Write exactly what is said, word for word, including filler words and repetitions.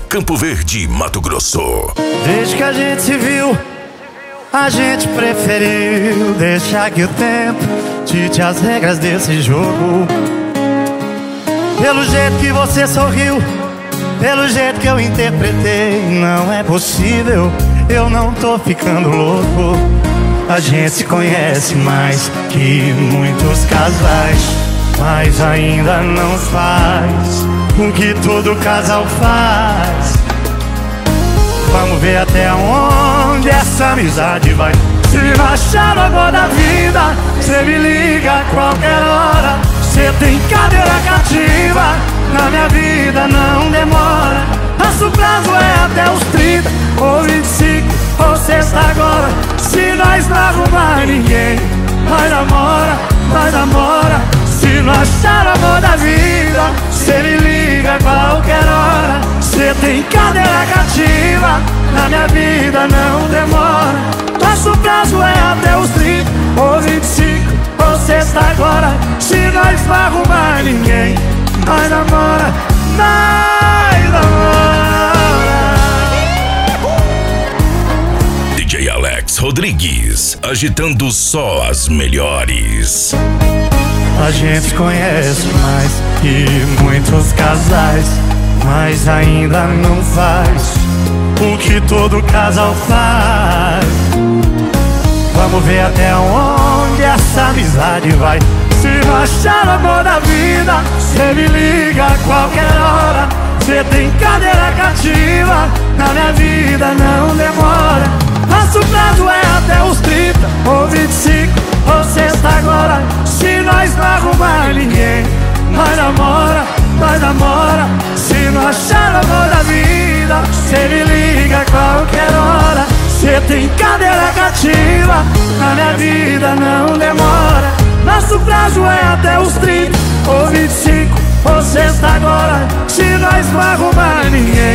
Campo Verde, Mato Grosso. Desde que a gente se viu, a gente preferiu deixar que o tempo dite as regras desse jogo. Pelo jeito que você sorriu, pelo jeito que eu interpretei, não é possível, eu não tô ficando louco. A gente se conhece mais que muitos casais, mas ainda não faz o que todo casal faz. Vamos ver até onde essa amizade vai. Se não achar o amor da vida, cê me liga a qualquer hora. Cê tem cadeira cativa, na minha vida não demora. Nosso prazo é até os trinta ou vinte e cinco ou sexta agora. Se nós não arrumar ninguém, nós namora, nós namora. Se não achar o amor da vida, cê me liga a qualquer hora. Cê tem cadeira cativa, na minha vida não demora. Nosso prazo é até os trinta ou vinte e cinco ou sexta agora. Se nós não arrumar ninguém, nós namora, nós namora. D J Alex Rodrigues, agitando só as melhores. A gente conhece mais que muitos casais, mas ainda não faz o que todo casal faz. Vamos ver até onde essa amizade vai. Se não achar o amor da vida, cê me liga a qualquer hora. Cê tem cadeira cativa, na minha vida não demora. Nosso prazo é até os trinta ou vinte e cinco ou sexta agora. Se nós não arrumar ninguém, nós namora, nós namora. Se não achar o amor da vida, cê me liga a qualquer hora. Cê tem cadeira cativa, na minha vida não demora. Nosso prazo é até os trinta ou vinte e cinco ou sexta agora. Se nós não arrumar ninguém,